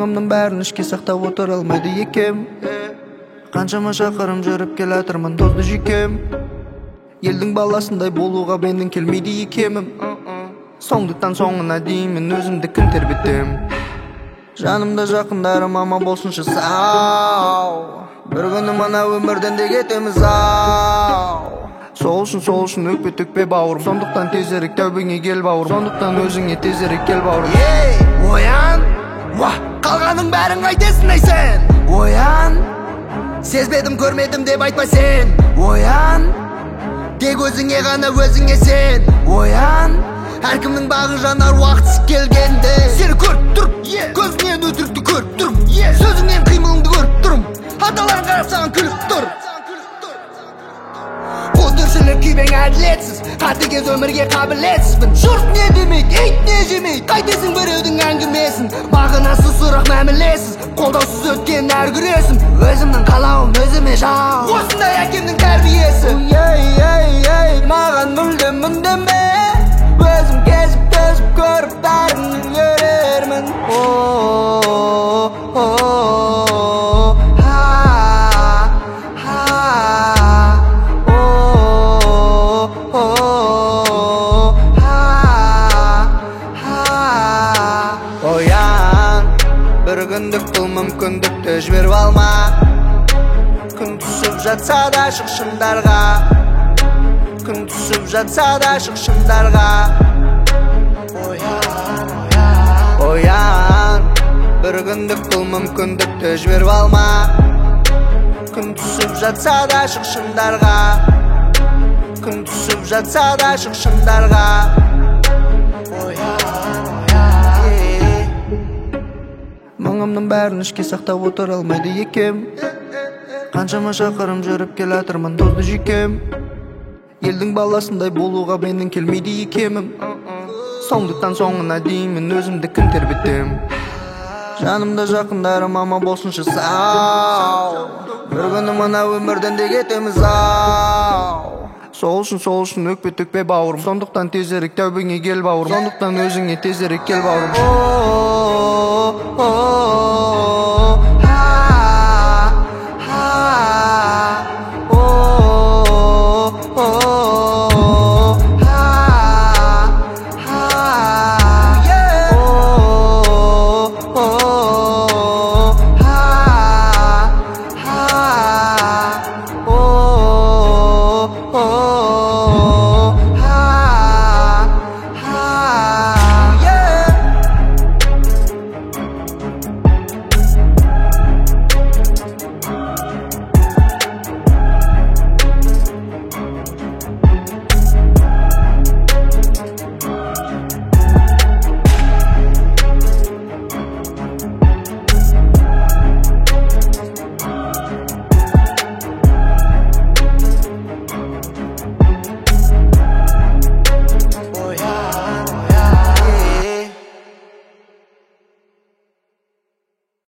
Мұңымның бәрін ішке сақтап отыра алмайды екем. Қаншама шақырым жүріп келатырмын тозды жүйкем. Елдің баласындай болуға менің келмейді екемім. Соңдықтан соңына деймін өзімді кім тербетем. Жанымда жақындарым аман болсыншы сау. Бір күні мына өмірден де кетеміз ау. Сол үшін өкпе төкпе бауырым. Сондықтан тезірек тәубеңе кел бауырым. Сондықтан өзіңе тезірек кел бауырым. Оян, қалғаның бәрін қайтесің ай сен. Оян, сезбедім көрмедім деп айтпа сен. Оян, тек өзіңе ғана өзіңе сен. Оян, әркімнің бағы жанар уақытсы келгенде. Сені көріп тұрып, көзіңнен өтірікті көріп тұрып, сөзіңнен қимылыңды көріп тұрым. Аталарың қарап саған күліп тұр. Тіршілік күйбең әділетсіз, қатыгез өмірге қабілетсізбін. Жұрт не демейді, ит не жемейді, қайтесің біреудің әңгімесін. Мағынасы сұрақ мәмілесіз, қолдаусыз өткен әр күресін. Өзімнің қалауым өзіме жау, осындай әкемнің тәрбиесі. Маған мүлдем үндеме, өзім кезіп төзіп көріп бәрін үлгерермін. Оян, бір күндік бұл мүмкіндікті жіберіп алма. Күн түсіп жатса да шық шыңдарға. Күн түсіп жатса да шық шыңдарға. Оян, бір күндік бұл мүмкіндікті жіберіп алма. Күн түсіп жатса да шық шыңдарға. Күн түсіп жатса да шық шыңдарға. Мұңымның бәрін ішке сақтап отыра алмайды екем. Қаншама шақырым жүріп келатырмын тозды жүйкем. Елдің баласындай болуға менің келмейді екемім. Соңдықтан соңына деймін өзімді кім тербетем. Жанымда жақындарым аман болсыншы сау. Бір күні мына өмірден де кетеміз ау. Сол үшін өкпе төкпе бауырым. Сондықтан тезірек тәубеңе кел бауырым. Сондықтан өзіңе тезірек кел бауырым.